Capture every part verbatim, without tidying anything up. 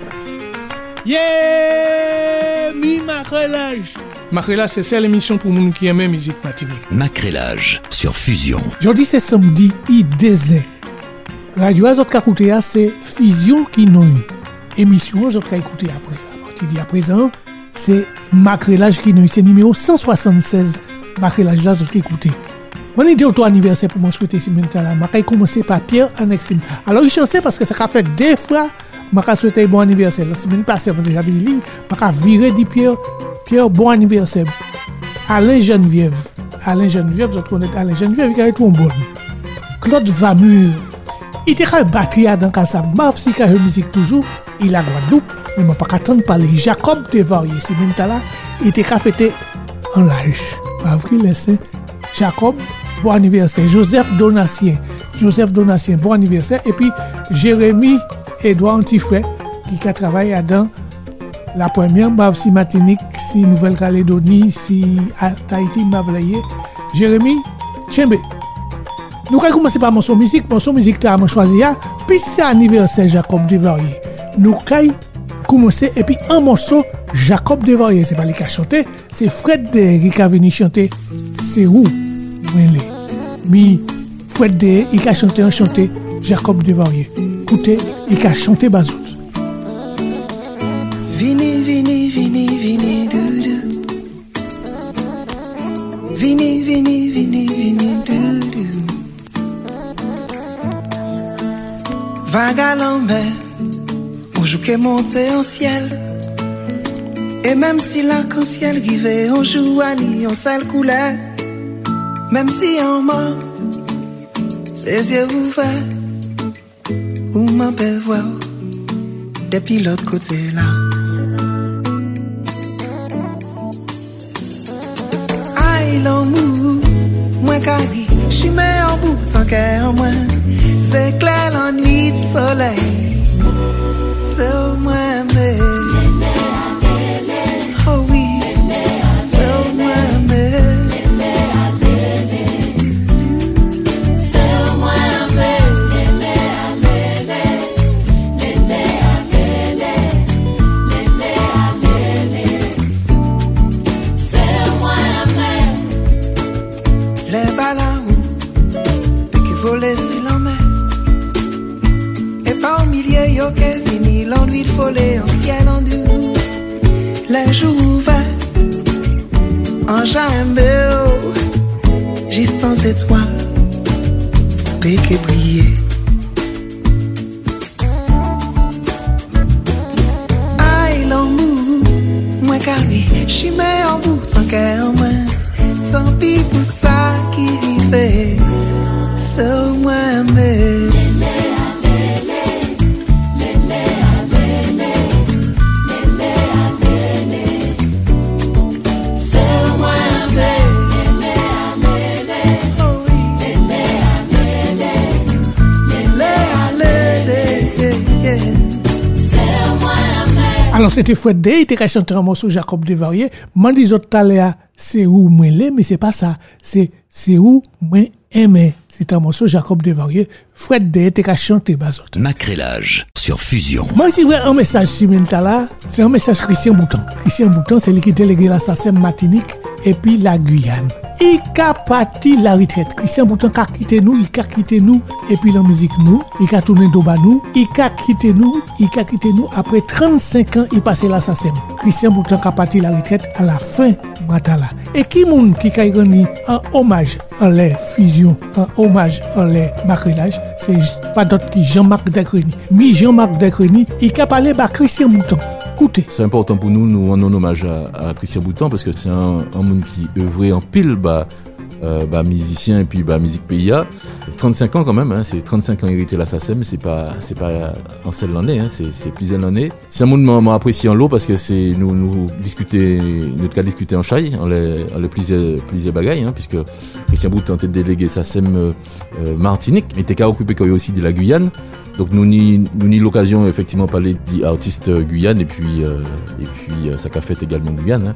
Yeah, mi macrelage. Macrelage, c'est celle l'émission pour nous qui aiment musique Martinique. Macrelage sur Fusion. Jeudi c'est samedi, i désert. Radio Azot ka écouté c'est Fusion qui nous. Émission Azot ka écouté après. À partir d'à présent, c'est Macrelage qui nous, c'est numéro cent soixante-seize. Macrelage là Azot ka écouté. Mon idée au anniversaire pour moi souhaiter Simentala. M'a commencer par Pierre Annexim. Alors, il chanceux parce que ça a fait deux fois m'a souhaiter bon anniversaire. La semaine passée, j'ai déjà dit lui, m'a viré dit Pierre Pierre bon anniversaire. Alain Geneviève. Alain Geneviève, vous connaissez Alain Geneviève, il a tout bon. Claude Vamur. Il était quand batterie dans casa, m'a si ka musique toujours, il a Guadeloupe, mais m'a pas attendre parler Jacob Devarier, Simentala, il était ka fêter en l'âge. M'a vrai laisser Jacob bon anniversaire. Joseph Donatien. Joseph Donatien, bon anniversaire. Et puis, Jérémy Edouard Antifray, qui a travaillé dans la première Mav si Martinique, si Nouvelle-Calédonie, si Tahiti, Mavlaye. Jérémy Tchembe. Nous allons commencer par mon son musique. Mon son musique, tu as choisi. Puis, c'est anniversaire Jacob Devarier. Nous allons commencer. Et puis, un morceau, Jacob Devarier. C'est pas lui qui a chanté. C'est Fred de qui a venu chanter. C'est où? Mi Fred de, il a chanté, chanté Jacob Devarier. Écoutez, il a chanté Bazout. Vini, vini, vini, vini, doudou. Vini, vini, vini, vini, doudou. Vague à l'envers, on joue qu'est monté en ciel. Et même si l'arc-en-ciel rivait, on joue à ni, on seule couleur. Même si en mort, ses yeux ouverts, ou m'en peut voir depuis l'autre côté là. Aïe l'amour, moi carré, j'y mets en bout sans cœur en moi. C'est clair l'ennui de soleil, c'est au moins mais. Oh oui, c'est au moins mais. Que fini l'ennui de voler en ciel en doux. Les jours ouverts en jamais juste en étoiles péché briller. Aïe l'amour moi carré chimé en bout tant qu'à en moins. Tant pis pour ça qui vivait c'est moi mais. Alors, c'était Fouette Day, il était chanté un morceau Jacob Devarier. M'en dis autres taléa, c'est où moi l'aime, mais c'est pas ça. C'est, c'est où moi aimé. C'est un morceau Jacob Devarier. Fouette Day, était chanté Bazot. Macrelage sur Fusion. Moi, si vous avez un message Simentala, c'est un message Christian Bouton. Christian Bouton, c'est lui qui délégué la S A C E M Martinique et puis la Guyane. Il a parti la retraite. Christian Bouton a quitté nous, il a quitté nous, et puis la musique nous, il a tourné d'Oba nous, il a quitté nous, il a quitté nous. Après trente-cinq ans, il passé la S A C E M. Christian Bouton a parti la retraite à la fin Matala. Et qui moun qui a gagné un hommage en les fusion, un hommage en les macrelage, c'est pas d'autre que Jean-Marc Decreny. Mi Jean-Marc Decreny, il a parlé à Christian Bouton. Écoutez. C'est important pour nous, nous rendons hommage à, à Christian Bouton parce que c'est un, un monde qui œuvrait en pile, bah, euh, bah, musicien et puis bah, musique P I A. trente-cinq ans quand même, hein, c'est trente-cinq ans hérité la S A C E M, c'est pas, c'est pas en seule année, hein, c'est, c'est plusieurs années. C'est un monde m'a, m'a apprécié en l'eau parce que c'est nous, nous discuter, notre cas discuter en chai, en les, en les plusieurs, plusieurs bagailles, hein, puisque Christian Bouton était délégué S A C E M euh, euh, Martinique, mais était qu'à occuper quand aussi de la Guyane. Donc nous ni nous ni l'occasion effectivement parler d'artistes Guyane et puis euh, et puis euh, ça qu'a fait également Guyane. Hein.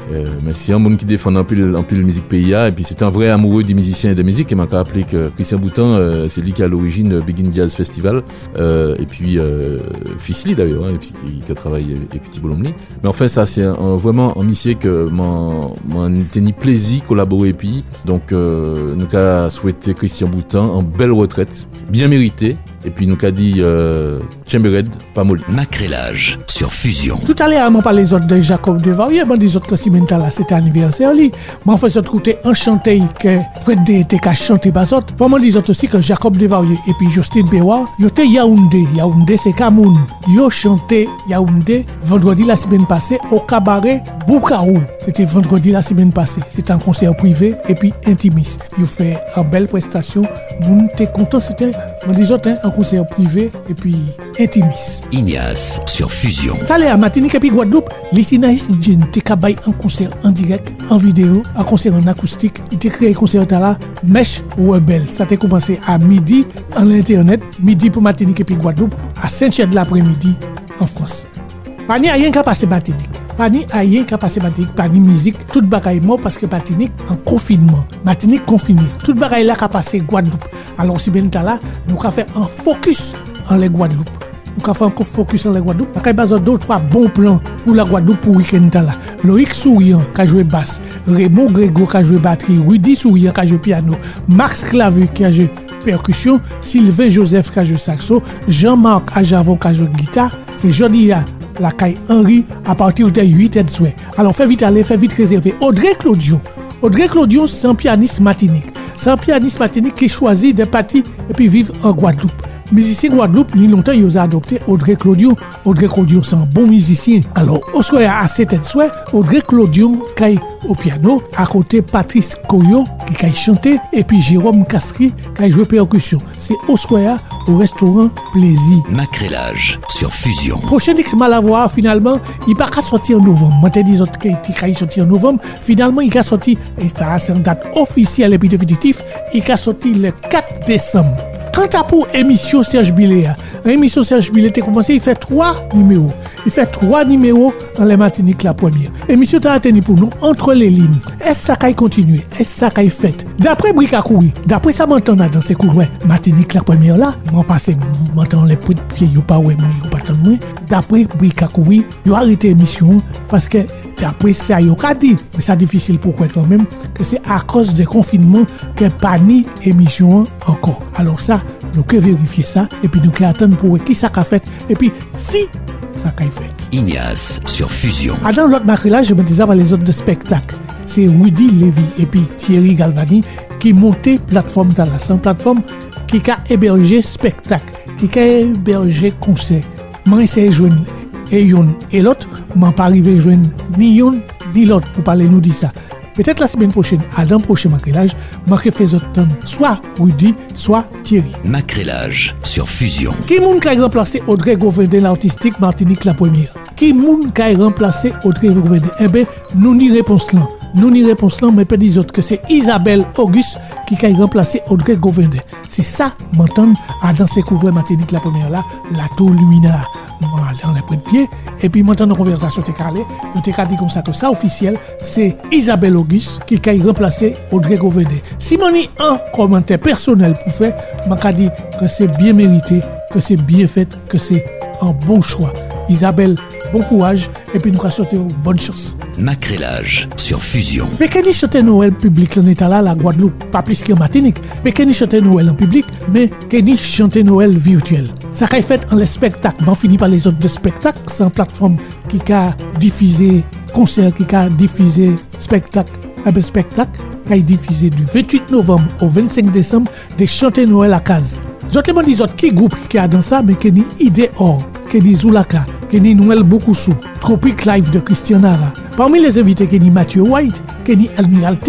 Euh, mais c'est un monde qui défend un peu un peu la musique P I A et puis c'est un vrai amoureux des musiciens et des musiques et m'a rappelé que Christian Boutin euh, c'est lui qui est à l'origine de Begin Jazz Festival euh, et puis euh, Fisli d'ailleurs hein, et puis qui a travaillé et Petit Bolomli. Mais enfin ça c'est un, un, vraiment un monsieur que m'en m'en tenu plaisir collaborer et puis donc euh, nous a souhaité Christian Boutin en belle retraite bien méritée. Et puis nous qu'a dit euh, Chambered, pas mal. Macrélage sur Fusion. Tout à l'heure, on parle les autres de Jacob Devarieux, bon des autres que Simenta là, c'était anniversaire li. Moi, en fait, autres côté enchanté que Fred D était qu'à chanter basot. Vraiment des autres aussi que Jacob Devarieux et puis Justine Bewa, yo te Yaoundé, Yaoundé c'est Cameroun. Yo chanté Yaoundé vendredi la semaine passée au cabaret Boukaou. C'était vendredi la semaine passée. C'était un concert privé et puis intimiste. Yo fait une belle prestation. Moun t'es content, c'était bon des autres hein, un concert privé et puis intimiste. Ignace sur Fusion. Allez à Martinique et puis Guadeloupe, les Sinaïs Djen te kabay un concert en direct, en vidéo, un concert en acoustique. Il te créé un concert là, Mèche Rebelle. Ça t'est commencé à midi en internet, midi pour Martinique et puis Guadeloupe, à cinq heures de l'après-midi en France. Pas ni rien qu'à passer Martinique. Pas ni rien qu'à passer Martinique, pas ni musique, tout bagaille mort parce que Martinique en confinement. Martinique confiné. Tout bagaille là qu'à passer Guadeloupe. Alors si bien là, nous avons fait un focus en les Guadeloupe. Nous avons fait un focus en les Guadeloupe. Nous avons besoin d'autres trois bons plans pour la Guadeloupe pour week-end là. Loïc Souriant qui a joué basse, Raymond Grégo qui a joué batterie, Rudy Souriant qui a joué piano, Max Clavu qui a joué percussion, Sylvain Joseph qui a joué saxo, Jean-Marc Ajavon qui a joué guitare, c'est Jodia la caille Henri à partir de huit heures de soir. Alors fais vite aller, fais vite réserver. Audrey Claudio. Audrey Claudio, c'est un pianiste martinique. C'est un pianiste martinique qui choisit de partir et puis vivre en Guadeloupe. Musicien Guadeloupe, ni longtemps, ils ont adopté Audrey Claudio. Audrey Claudio, c'est un bon musicien. Alors, au soir à sept heures de soir, Audrey Claudio qui au piano, à côté Patrice Koyo qui a chanté, et puis Jérôme Castri qui a joué percussion. C'est au soir au restaurant Plaisir. Macrélage sur Fusion. Prochain X Malavoir, finalement, il va pas sortir en novembre. Moi, t'ai dit qu'il va sortir en novembre. Finalement, il va sortir, et c'est une date officielle et puis définitive, il va sortir le quatre décembre. Quant à pour émission Serge Billet, l'émission Serge Billet a commencé, il fait trois numéros. Il fait trois numéros dans les Martinique la première. Émission t'a tenu pour nous entre les lignes. Est-ce ça qu'il continue? Est-ce ça qu'il fait? D'après Bricacouri, d'après ça m'entend dans ces cours, ouais, Martinique la première là, moi passé m'entend les points de pied, yo pas ouais, moi yo pas tant loin. D'après Bricacouri, yo arrêté l'émission parce que d'après ça yo a dit, mais c'est difficile pour quoi quand même que c'est à cause des confinements que pas ni émission encore. Alors ça, nous que vérifier ça et puis nous que attendre pour qui ça qu'a fait et puis si ça qu'a fait. Ignace sur Fusion. Ah, dans l'autre macrélage, je me disais par les autres de spectacle. C'est Rudy Lévy et puis Thierry Galvani qui montaient plateforme dans la sans plateforme qui a hébergé spectacle, qui a hébergé concert. Moi, c'est joindre et yon et l'autre, m'en pas arrivé joindre ni yon ni l'autre pour parler nous dire ça. Peut-être la semaine prochaine, à dans le prochain macrélage, moi qui fais autre temps, soit Rudy, soit Thierry. Macrélage sur Fusion. Qui moun qui a remplacé Audrey Gouvendé l'artistique Martinique la première? Qui moun qui a remplacé Audrey Gouvendé? Eh bien, nous n'y réponse là. Nous n'y réponse là, mais pas des autres que c'est Isabelle Auguste qui a remplacé Audrey Gouvendé. C'est ça, m'entendre à dans ces cours Martinique la première là, la tour luminaire. Moi, aller en les points de pied, et puis m'entendre nos conversations t'es calé, je t'ai dit comme ça, tout ça officiel, c'est Isabelle Auguste qui a remplacé Audrey Gouvendé. Si m'en y un commentaire personnel pour faire, m'a dit que c'est bien mérité, que c'est bien fait, que c'est un bon choix. Isabelle, bon courage, et puis nous allons souhaiter bonne chance. Macrélage sur Fusion. Mais quand il chante Noël public, on est là, la Guadeloupe, pas plus qu'en Martinique. Mais quand il chante Noël en public, mais quand il chante Noël virtuel. Ça a été fait en les spectacles. On finit par les autres de spectacles. C'est une plateforme qui a diffusé concert, qui a diffusé spectacle. Un ben spectacle qui a diffusé du vingt-huit novembre au vingt-cinq décembre de chanter Noël à Caz. Je te demande des autres qui groupe qui a dans ça, mais qui dit Idée Or, qui dit Zoulaka, qui dit Noël Boukoussou, Tropic Live de Christian Nara. Parmi les invités, qui dit Mathieu White, qui dit Admiralty,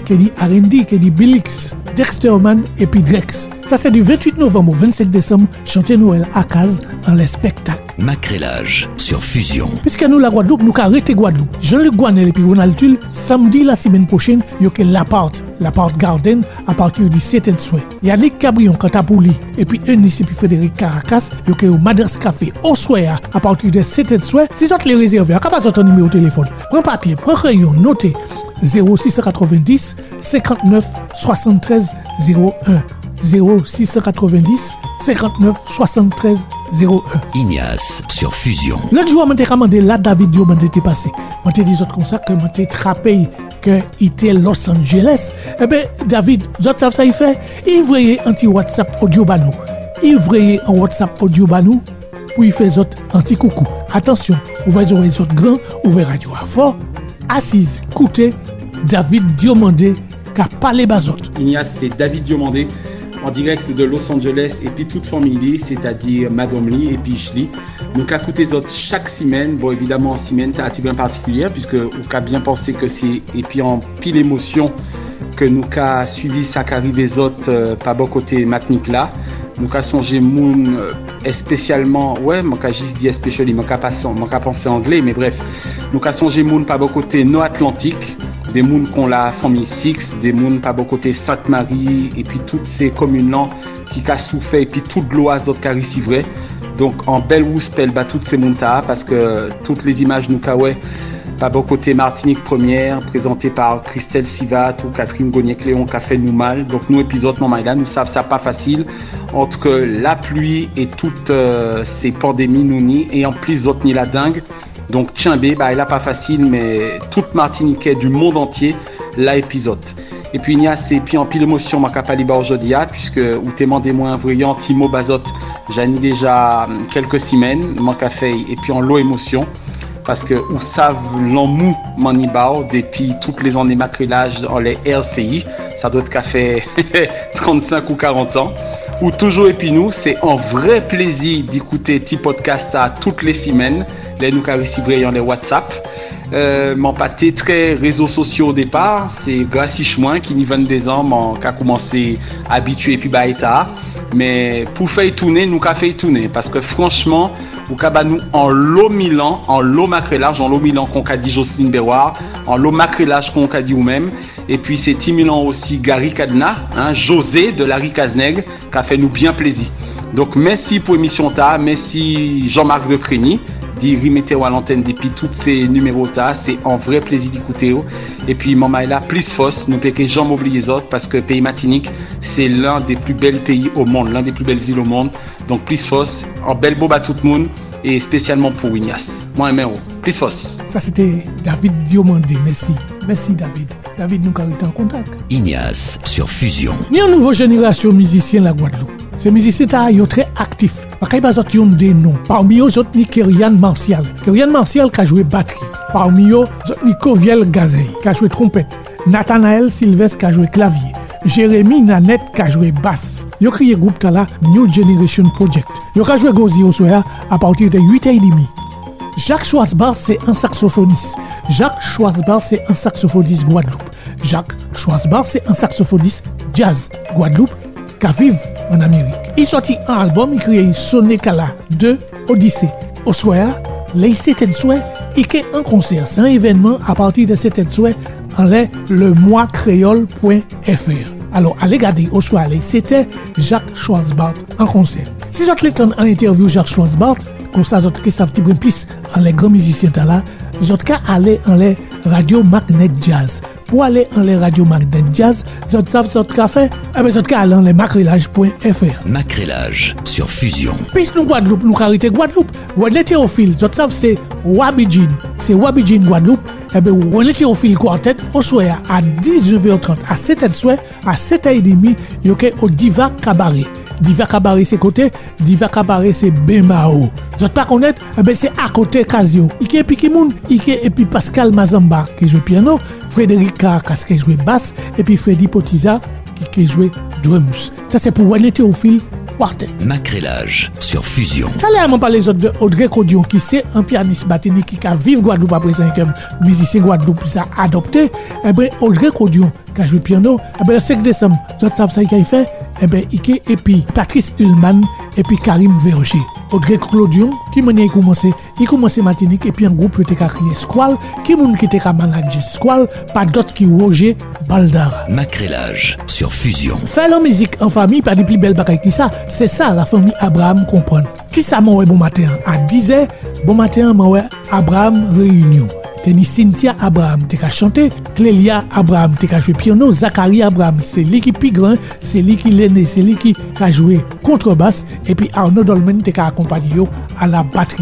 Kenny R and D, Kenny Billix, Dexterman et puis Drex. Ça c'est du vingt-huit novembre au vingt-sept décembre, chanter Noël à Caz en les spectacles. Macrélage sur Fusion. Puisque nous la Guadeloupe, nous avons arrêté Guadeloupe. Jean-Luc Guanel et puis Ronald Tulle, samedi la semaine prochaine, il y a que l'appart, l'appart Garden à partir du sept et soir. Yannick Cabrion, Cantapouli et puis Eunice et puis Frédéric Caracas, il y a que au Madras Café au soir à partir de sept et soir. Si vous les réserver, à pas votre numéro de téléphone. Prends papier, prends crayon, notez zéro six cent quatre-vingt-dix cinquante-neuf soixante-treize zéro un. zéro six cent quatre-vingt-dix cinquante-neuf soixante-treize zéro un. Ignace sur Fusion. L'autre jour, je t'ai commandé là, David Dio, je t'ai passé. Je t'ai dit autres comme ça que je t'ai trappé que il était Los Angeles. Eh bien, David, vous savez ça, il fait. Il voyait anti-WhatsApp audio banou. Il voyait en WhatsApp audio banou pour il fait autres anti-coucou. Attention, ouvrez les autres grands, ouvrez radio à fort. Assise, écoutez, David Diomandé qui a parlé bazot. Ignace, c'est David Diomandé en direct de Los Angeles et puis toute famille, c'est-à-dire Madame Lee et puis Ishli. Nous avons écouté les autres chaque semaine. Bon, évidemment, en semaine, c'est un petit peu particulier puisque nous avons bien pensé que c'est, et puis en pile émotion, que nous avons suivi ça qui arrive les autres euh, par bon côté matinique là. Nous avons songé Moon euh, spécialement, ouais, je vais juste dire especially, je vais pas penser anglais, mais bref. Nous avons songé Moon par bon côté no-atlantique. Des mouns qu'on la famille Six, des mouns par bon côté Sainte-Marie, et puis toutes ces communes-là qui a souffert, et puis toute l'oiseau qui a réussi vrai. Donc en belle rouspelle, bah, toutes ces mouns-là, parce que toutes les images nous kawé, par bon côté Martinique Première, présentée par Christelle Sivat ou Catherine Gognier-Cléon, qui a fait nous mal. Donc nous, épisode non là, nous savons ça pas facile, entre la pluie et toutes euh, ces pandémies nous ni, et en plus autres ni la dingue. Donc Tchimbé, bah, il a pas facile, mais toute Martiniquais du monde entier, l'a épisode. Et puis il y a ces puis en pile émotion, ma capaliba aujourd'hui, puisque ou témoin des moins voyant Timo Bazot, j'en ai déjà quelques semaines, mon café, et puis en l'eau émotion, parce que ou savent l'emmou manibao depuis toutes les années macrélage en les R C I, ça doit être café trente-cinq ou quarante ans. Ou toujours et puis nous, c'est un vrai plaisir d'écouter petit podcast à toutes les semaines. Les nous ici brillant les WhatsApp. Euh, mon pâté très réseaux sociaux au départ, c'est grâce à Chouin qui n'y vingt-deux ans, mon qui a commencé à habituer puis bah état. Mais pour faire tourner, nous qu'a fait tourner parce que franchement, ou kaba nous en l'eau Milan, en l'eau macrélage, en l'eau Milan qu'on a dit Jocelyne Béroir, en l'eau macrélage qu'on a dit ou même. Et puis c'est Timilan aussi Gary Cadena, hein, José de Larry Caznègre, qui a fait nous bien plaisir. Donc merci pour l'émission ta, merci Jean-Marc de Crény, d'y remettre à l'antenne depuis tous ces numéros ta, c'est un vrai plaisir d'écouter. Et puis maman est là, plus fausse, nous ne pouvons jamais oublier les autres parce que le pays Martinique, c'est l'un des plus belles pays au monde, l'un des plus belles îles au monde. Donc plus fausse, en belle bobe à tout le monde. Et spécialement pour Ignace. Moi, un plus fausse. Ça, c'était David Diomandé. Merci. Merci, David. David, nous avons été en contact. Ignace sur Fusion. Il y a une nouvelle génération de musiciens la Guadeloupe. Ces musiciens sont très actifs. Ils ont des noms. Parmi eux, ils ont Kerian Martial. Kerian Martial qui a joué batterie. Parmi eux, ils ont Koviel Gazey qui a joué trompette. Nathanaël Sylvestre qui a joué clavier. Jérémy Nanette qui a joué basse. Ils ont créé le groupe là, New Generation Project. Ils ont joué Gozi au soir à partir de huit heures trente. Jacques Schwarzbart, c'est un saxophoniste. Jacques Schwarzbart, c'est un saxophoniste Guadeloupe. Jacques Schwarzbart, c'est un saxophoniste jazz Guadeloupe qui vit en Amérique. Il sortit un album, il créé Sonne Kala deux Odyssée. Au soir, les sept soir, il crée un concert. C'est un événement à partir de sept soir en le mois créole point f r. Alors, allez regarder au soir, c'était Jacques Schwarzbart en concert. Si vous avez en interview Jacques Schwarzbart, comme ça, vous avez un petit peu plus en les grands musiciens là, vous avez aller en les radio Magnet Jazz. Pour aller en les radio Magnet Jazz, vous avez fait, eh bien, vous avez aller en les macrélage point f r. Macrélage sur Fusion. Puis nous Guadeloupe, nous arrêtons Guadeloupe. Ou les théophiles, vous savez, c'est Wabidjin. C'est Wabidjin Guadeloupe. Eh bien, on est au fil quartet, au soir à dix-neuf heures trente, à sept heures soir, à sept heures trente, il y a au Diva Cabaret. Diva Cabaret, c'est côté, Diva Cabaret, c'est Bemao. Vous n'êtes pas connaître, eh bien, c'est à côté Casio. Il y a Pikimoun, il y a Pascal Mazamba qui joue piano, Frédéric Caracas qui joue basse, et puis Freddy Potiza qui joue drums. Ça, c'est pour on est au fil Quartet. Macrélage sur Fusion. Ça là, on parle les autres de Audrey Codion, qui c'est un pianiste batini qui a vivre Guadeloupe à présent, comme musicien Guadeloupe, ça a adopté. Eh bien, Audrey Codion, qui a joué piano, eh bien, le cinq décembre, vous savez ça qu'il a fait? Eh bien, Ike, et puis Patrice Ullman, et puis Karim Verger. Audrey Codion, qui m'a commencé, il commence Martinique, et puis un groupe qui a crié Squall, qui m'a qui a managé Squall, pas d'autres qui Roger Baldara. Macrélage sur Fusion. Faire la musique en famille, pas des plus belles bagailles que ça, c'est ça la famille Abraham comprend. Qui ça m'a bon matin? À dix heures, bon matin, m'a Abraham réunion. Teni Cynthia Abraham te ka chanté, Clélia Abraham te ka joué piano, Zachary Abraham c'est lui qui plus grand, c'est lui qui l'aîné, c'est lui qui a joué contrebasse et puis Arnaud Dolmen te ka accompagné yo à la batterie.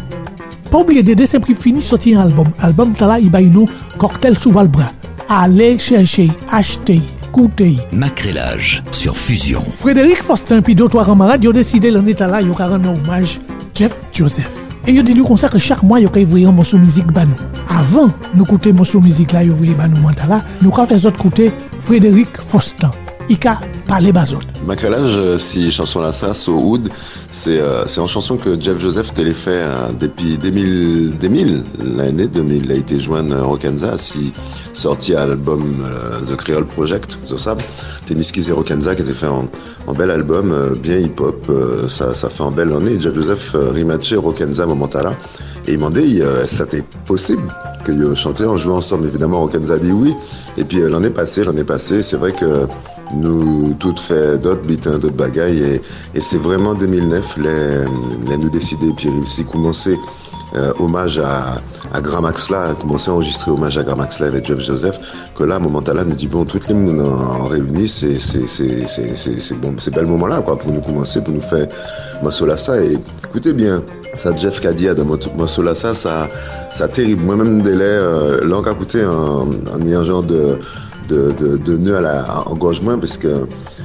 Pas oublier de dès prix fini sortir un album. Album tala il baille nous cocktail sous Valbras. Allez chercher, acheter, écouter. Macrélage sur Fusion. Frédéric Faustin puis d'autres trois camarades ils ont décidé l'année tala yo ka rendre hommage Jeff Joseph. Et yo dit nous comme ça que chaque mois yo ka ouvrir un morceau musique ba nous. Avant nous écouter morceau musique là yo ouvrir ba nous mentala, nous ka faire autres écouter Frédéric Faustin. Il ka parler bazot. Macrélage, si chanson là ça, So Hood, c'est euh, c'est une chanson que Jeff Joseph télé fait euh, depuis deux mille, deux mille, l'année deux mille, il a été joint à Rokenza, si sorti à l'album euh, The Creole Project, vous savez, Tenniskis et Rokenza qui était fait en, en bel album, euh, bien hip-hop, euh, ça, ça fait en belle année. Jeff Joseph euh, rematché Rokenza Momentala et il m'a dit, euh, ça c'était possible que yo chanter en jouant ensemble. Évidemment, Rokenza a dit oui. Et puis euh, l'année passée, l'année passée, c'est vrai que nous toutes fait d'autres beats, hein, d'autres bagailles et, et c'est vraiment deux mille neuf les, les nous décider puis réussi commencer euh, hommage à, à Grand Max là, commencer à enregistrer hommage à Grand Max là avec Jeff Joseph que là à moment là nous dit bon toutes les nous en réunis c'est c'est c'est c'est c'est c'est bon c'est bel moment là quoi pour nous commencer pour nous faire morceau là ça et écoutez bien ça Jeff Kadia dans morceau là ça ça ça terrible moi-même délai euh, l'on a écouté en en ayant genre de de de de nœud à la engagement parce que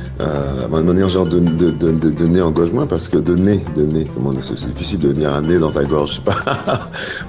euh on va dire genre de de de de, de nez engagement parce que de nez de nez comment c'est, c'est difficile de dire un nez dans ta gorge je sais pas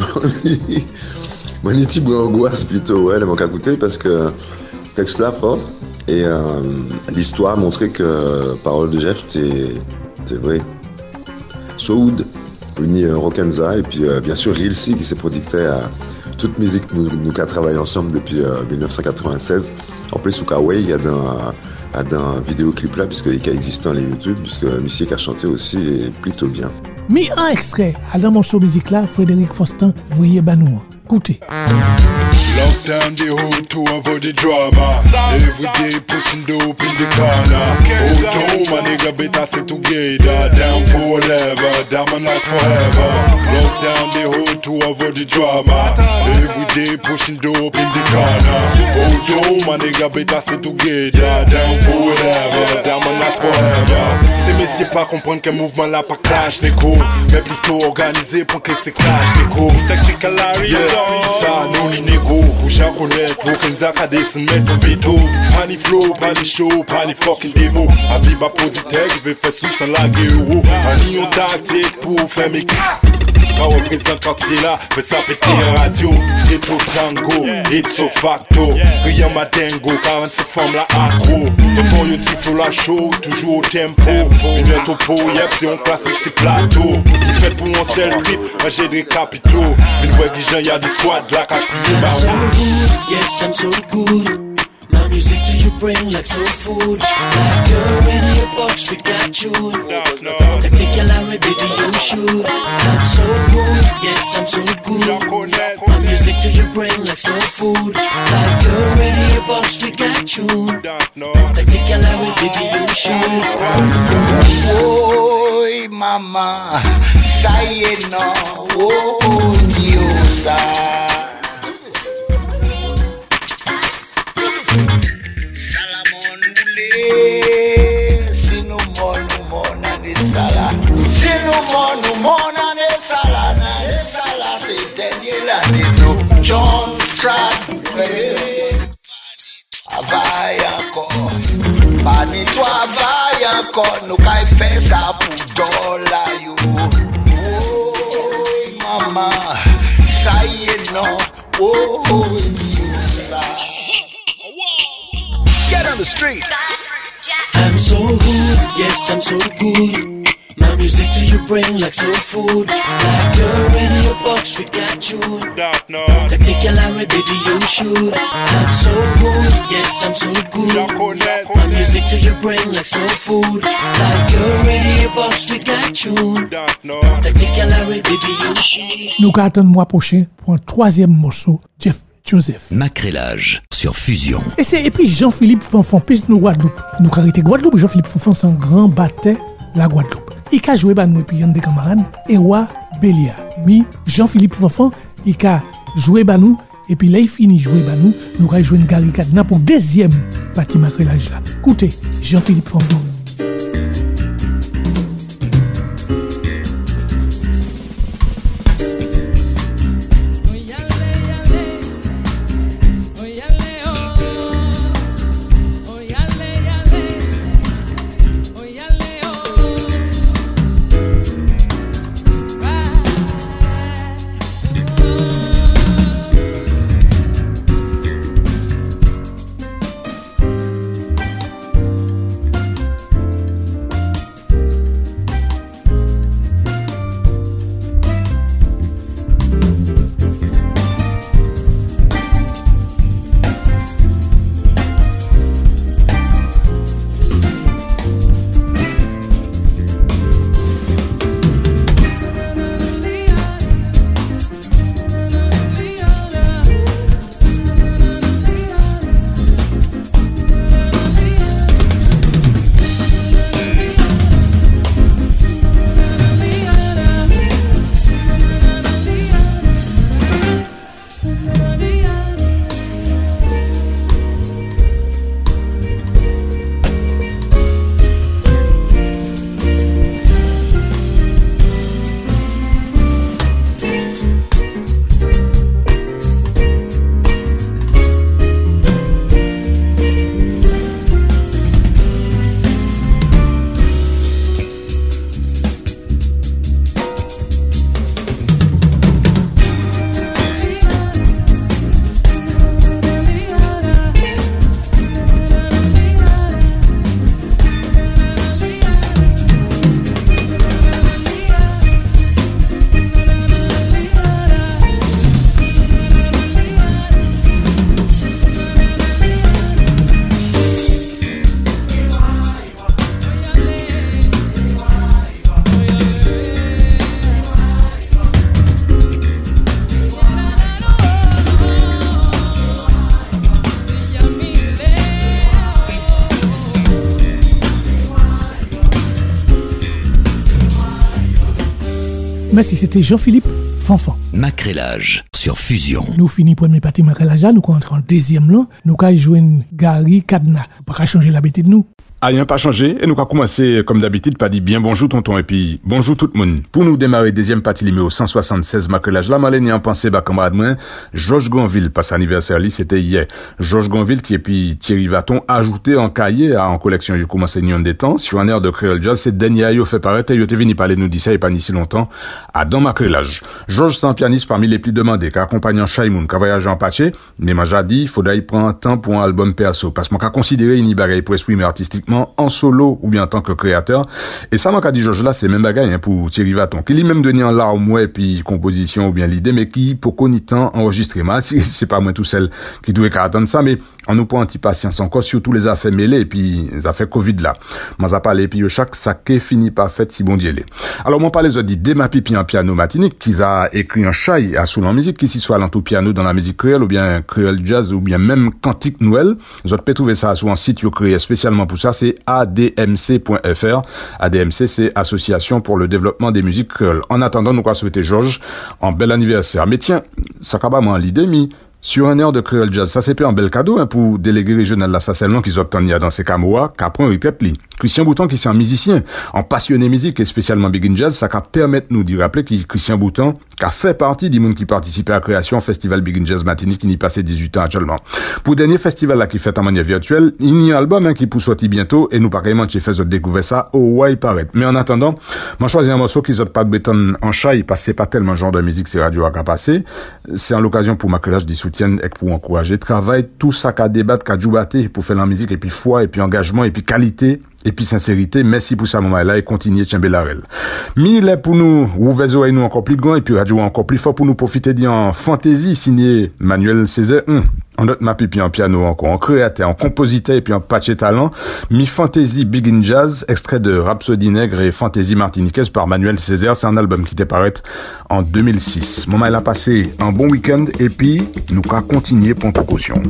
mon petit bout angoisse plutôt ouais elle m'a écouté parce que texte là fort et euh, l'histoire a montré que parole de Jeff c'est c'est vrai Soud uni euh, Rokenza et puis euh, bien sûr Rilsi qui s'est producté à toute musique nous nous qu'a travaillé ensemble depuis euh, dix-neuf cent quatre-vingt-seize en plus au Kawaii il y a dans à dans vidéoclip là puisque il existe dans les YouTube puisque Missy qui a chanté aussi et plutôt bien. Mis un extrait à dans mon show musique là Frédéric Faustin voyez banou. Écoutez. Lock down the whole to avoid the drama. Every day pushing dope in the corner. Oh, no, my nigga better stay together. Down for whatever, diamond lasts forever. Lock down the whole to avoid the drama. Every day pushing dope in the corner. Oh, no, my nigga better stay together. Down for whatever, diamond lasts forever. Ces messieurs pas comprendre qu'un mouvement là pas clash d'écho, mais plutôt organisé pour que c'est clash d'écho. Tactical area, c'est ça, non les négo. Rouge à connaître, Rokenza a descend mettre un veto. Pani flow, pani show, pani fucking démo. Aviba producteur qui veut faire sous sans la guerre. Un union tactique pour faire mes pas représente quartier là, fais ça péter en radio. Retro tango, ipso facto. Rien ma dingo, quarante-six femmes là accro. Tonton yo ti flow la show, toujours au tempo. Une lettre au pot, yep, c'est un classique, c'est plateau. Il fait pour un seul trip, un jet de capitaux. Une fois que j'en y'a des squads là, cassillés. I'm so good, yes I'm so good. My music to you bring like soul food. Like a radio box we got tuned. Tactical array baby you should. I'm so good, yes I'm so good. My music to you bring like soul food. Like a radio box we got tuned. Tactical array baby you should. Oi mama, sayeno, oh diosa. John Strat, vai encore, pani toi vai encore, nous qu'à faire ça pour dollar yo. Oh maman, ça y est non, oh Dieu ça. Get on the street. I'm so good, yes I'm so good. My music to you bring like soul food. Like your radio box, we got you. Particularly, baby, you should. I'm so good, yes, I'm so good. My music to you bring like soul food. Like your radio box, we got you. Particularly, baby, you should. Nous attendons le mois prochain pour un troisième morceau, Jeff Joseph. Macrélage sur Fusion. Et, c'est, et puis Jean-Philippe Fanfan, plus nous Guadeloupe. Nous arrêtons Guadeloupe, Jean-Philippe Fanfan, c'est un grand batteur la Guadeloupe. Il a joué ban nous et puis des camarades et roi Bélia. Mi Jean-Philippe Fanfan, il a joué ban nous et puis là il finit jouer ban nous, nous allons jouer une Gary Cadena pour deuxième partie macrélage là. Écoutez, Jean-Philippe Fanfan. Merci, c'était Jean-Philippe Fanfan. Macrélage sur Fusion. Nous finissons première partie Macrélage, nous rentrons en deuxième là, nous allons jouer Gary Cadena. On ne va pas changer l'habitude nous. Rien pas changé, et nous allons commencer comme d'habitude par dire bien bonjour tonton et puis bonjour tout le monde. Pour nous démarrer deuxième partie numéro cent soixante-seize Macrélage, là, malène en pensée, bah, camarade moi, Georges Gonville, passe anniversaire, lui, c'était hier. Georges Gonville qui est puis Thierry Vaton, ajouté en cahier, en collection, il commence à des temps, sur un air de créole jazz, c'est dernier, il fait paraître, il était venu parler nous dire ça, et pas ni si longtemps, à dans Macrélage. Georges, c'est un pianiste parmi les plus demandés, qui accompagne Shaimoun, qui a voyagé en Paché, mais m'a déjà dit, faudrait y prendre un temps pour un album perso, parce qu'on a considéré une bagaille pour exprimer artistiquement, en solo, ou bien en tant que créateur. Et ça, m'a dit Georges là, c'est même bagaille, hein, pour Thierry Vaton, qui lui même donné en larme, ouais, puis composition, ou bien l'idée, mais qui, pour qu'on y temps, enregistré. Mais si, c'est pas moi tout seul qui doit attendre ça, mais on nous prend un petit patience encore, surtout les affaires mêlées, et puis, les affaires Covid là. M'a parlé, puis chaque saké finit par fait si bon Dieu l'est. Alors, mon parler, je dis, dès ma pipi en piano matinique, qu'ils a écrit un chai à sous en musique, qui s'y soit allant au piano dans la musique créole, ou bien créole jazz, ou bien même cantique noël. Vous pouvez trouver ça sur un site, yo créé spécialement pour ça, c'est a d m c point f r. A D M C, c'est Association pour le développement des musiques créoles. En attendant, nous allons souhaiter Georges un bel anniversaire. Mais tiens, ça va moi l'idée, mi sur un air de créole jazz, ça c'est pas un bel cadeau, hein, pour délégué régional là, ça c'est le nom qu'ils obtiennent dans ces camois, qu'après on li. Christian Bouton, qui c'est un musicien, un passionné musique et spécialement big in jazz, ça va permettre nous de rappeler que Christian Bouton, qui a fait partie des monde qui participait à la création festival Big in Jazz Martinique, qui n'y passait dix-huit ans actuellement. Pour le dernier festival là, qui fait en manière virtuelle, il y a un album, hein, qui peut sortir bientôt, et nous, pareillement, j'ai fait découvrir ça au Wai Paret. Mais en attendant, moi, choisi un morceau qui n'ont pas de béton en chai, parce que c'est pas tellement genre de musique, c'est radio à passer. C'est en l'occasion pour Macrélage d'y soutiennent et pour encourager travail, tout ça qu'à débattre, qu'à jouer pour faire la musique, et puis foi, et puis engagement, et puis qualité, et puis sincérité. Merci pour ça, moment là, et continuez de Larel. Mille est pour nous, ouvrir oreilles nous encore plus grand, et puis radio encore plus fort pour nous profiter d'un fantaisie signé Manuel Césaire. Hum. En notre map, et puis en piano encore, en créateur, en compositeur, et puis en patché talent. Mi Fantasy Big in Jazz, extrait de Rhapsody Nègre et Fantasy Martiniquaise par Manuel Césaire. C'est un album qui était paraître en deux mille six. Moment, il a passé un bon week-end, et puis, nous qu'à continuer pour précaution.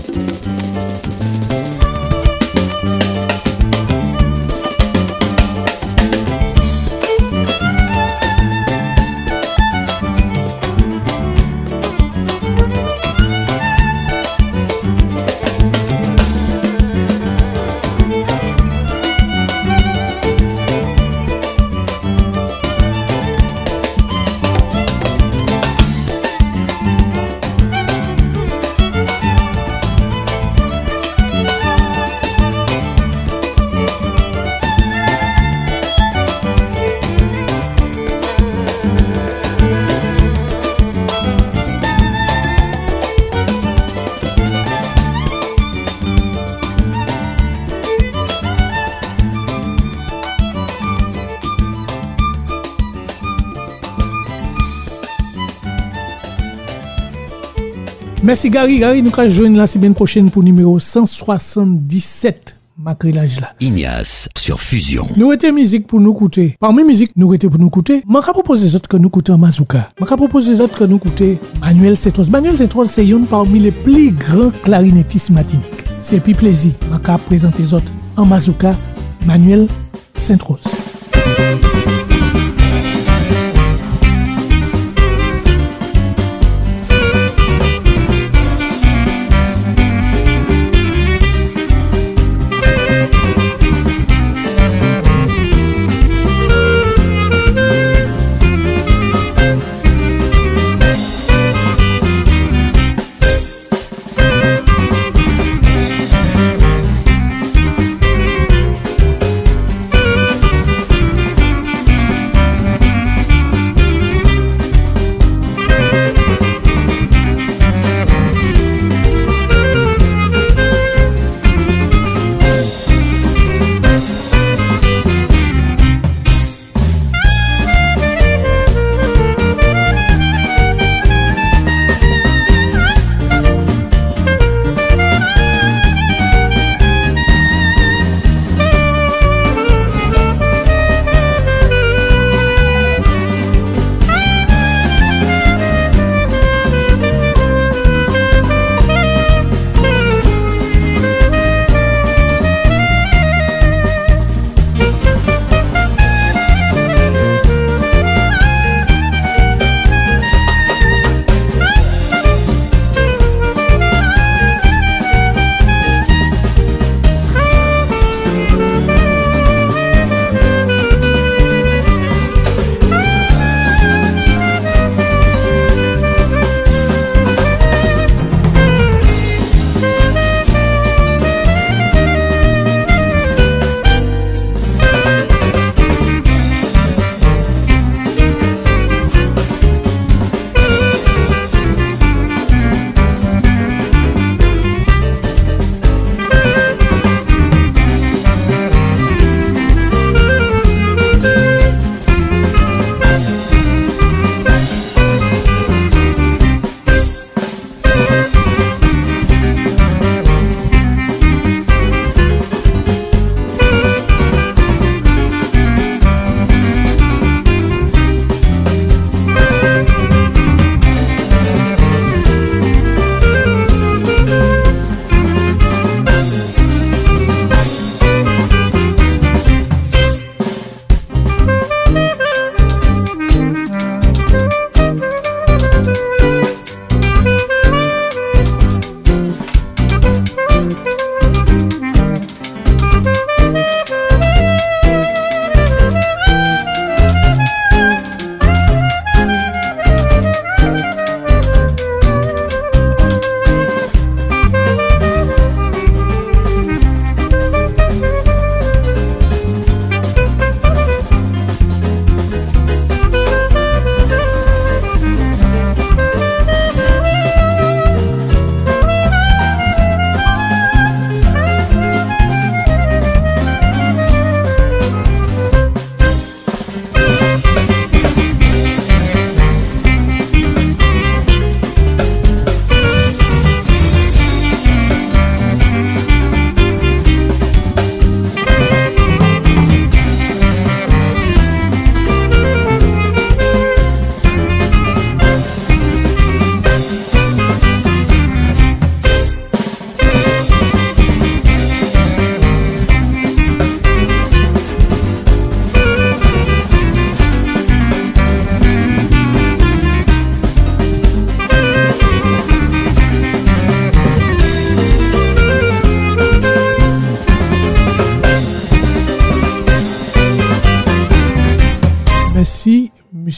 Merci Gary. Gary, nous allons joindre la semaine prochaine pour numéro cent soixante-dix-sept. Macrélage là. Ignace sur Fusion. Nous étions musique pour nous écouter. Parmi musique, nous étions pour nous écouter. Je vais proposer les autres que nous écoutons en Mazouka. Je vais proposer les autres que nous écoutons Manuel Saint-Rose. Manuel Saint-Rose, c'est un parmi les plus grands clarinettistes matiniques. C'est puis plaisir. Je vais présenter les autres en Mazouka. Manuel Saint-Rose.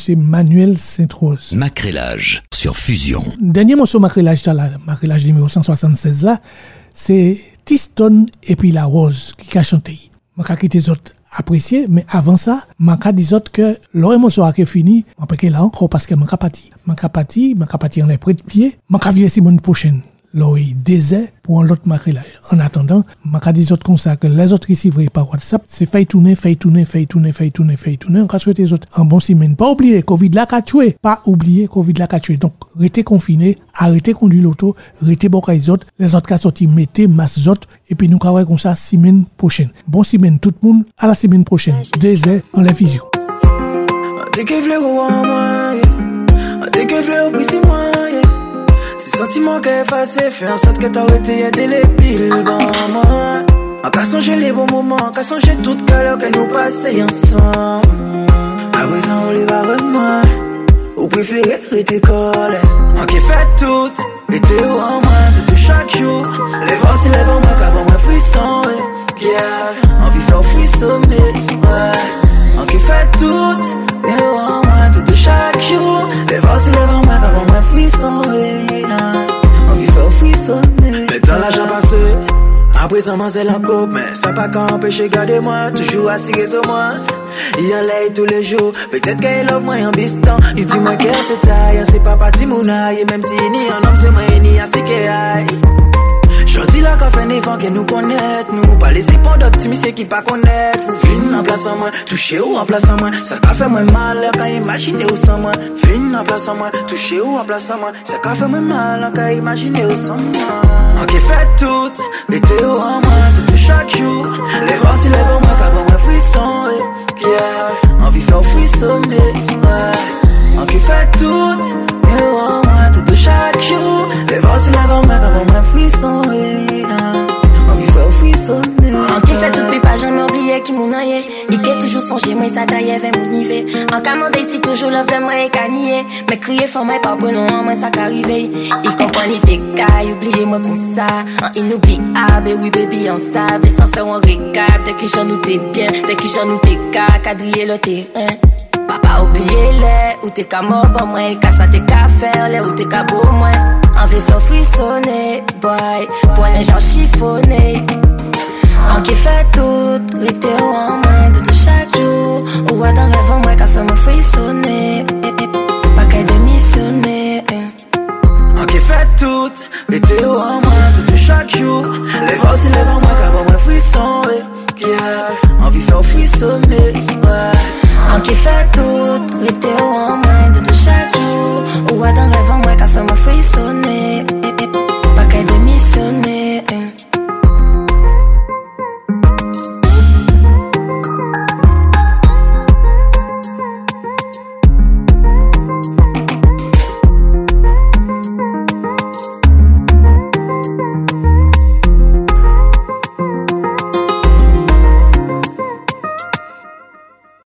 monsieur Manuel Sainte-Rose. Macrélage sur Fusion. Dernier morceau Macrélage, là, Macrélage numéro cent soixante-seize là, c'est Tiston et puis La Rose qui a chanté. Je vais quitter les autres apprécier, mais avant ça, je vais dire que l'heure morceau a fini, je vais là encore parce que je suis parti. Je suis parti, je suis parti en les près de pied, je vais venir la semaine prochaine. L'heure désert pour l'autre macrélage. En attendant, je vais dire comme ça que les autres ici par WhatsApp, c'est fait tourner, fait tourner, fait tourner, fait tourner, fait tourner. On va souhaiter les autres un bon semaine. Pas oublier, Covid là qu'a tué. Pas oublier, Covid là qu'a tué. Donc, restez confinés, arrêtez de conduire l'auto, restez bon les autres. Les autres qui sont sortis, mettez masse autres. Et puis nous travaillons comme ça semaine prochaine. Bon semaine tout le monde. À la semaine prochaine. Désert en la vision. Dès que je moi, dès que je moi, ces sentiments qu'elle effacé, fait en sorte que t'as arrêté y'a des piles, bon moi. En qu'à songer les bons moments, en qu'à songer toute caleur que nous passions ensemble. À présent on les va moi, ou préférez rester collé. En qui fait tout, l'été ou en moins, de tout chaque jour. Les vents se lèvent en moi, qu'avant moi frisson, yeah. Envie faire frissonner, ouais. En qui fait tout, l'été ou en moins, de tout chaque jour. Les vents se lèvent en moi, qu'avant moi frisson, yeah. Envie faire frissonner. Mais dans l'argent passé, à présent c'est la coupe, mais ça pas qu'à empêcher garder moi, toujours assis sur moi. Il en l'aide tous les jours, peut-être qu'elle love moi en bistant. Il dit moi qu'elle c'est taille, c'est pas parti mon aïe. Même si ni un homme c'est moi ni assis qu'elle aille. Jodi la ka fait nevant que nous connaître nous pas laisser pour d'optimistes qui pas connaître. Vin en place en moi, toucher ou en place en moi, ça ka fait moi mal quand imaginer ou sans moi. Vin en place en moi, toucher ou en place en moi, ça ka fait moi mal quand imaginer ou sans moi. En qui fait tout, l'été ou en moi, de tout chaque jour. Les vents se lèvent en moi, qu'avant moi frisson, yeah. Envie faire frissonner, ouais. En qui fait tout, l'été ou en moi, de tout chaque jour. Les vents se lèvent en moi, qu'avant moi frisson, yeah. Envie faire frissonner. En qui fait tout, puis pas jamais oublier qui m'en aille. Il qui toujours songé, moi ça taille vers mon niveau. En commandé si toujours love de moi et canier. Mais crier fort, moi pas bon, non, moi ça qu'arrivé. Il comprend, il t'écaille, oubliez moi comme ça. En inoubliable, oui baby, on savait sans faire un récap. Dès que j'en nous t'es bien, dès que j'en nous t'es qu'à quadriller le terrain. Papa oubliez les, ou t'es qu'à mort pour moi, et qu'à ça t'es qu'à faire, les ou t'es qu'à pour moi. Envie faire frissonner, boy, pour les gens chiffonner. En qui fait tout, l'été ou en main, de tout chaque jour. Ou à dans rêve en moi, qu'a fait me frissonner. Pas qu'à démissionner. En qui fait tout, l'été ou en main, de tout chaque jour. Les vents se lèvent en moi, qu'avant moi frisson, yeah. Envie faire frissonner, ouais. En qui fait tout, l'été ou en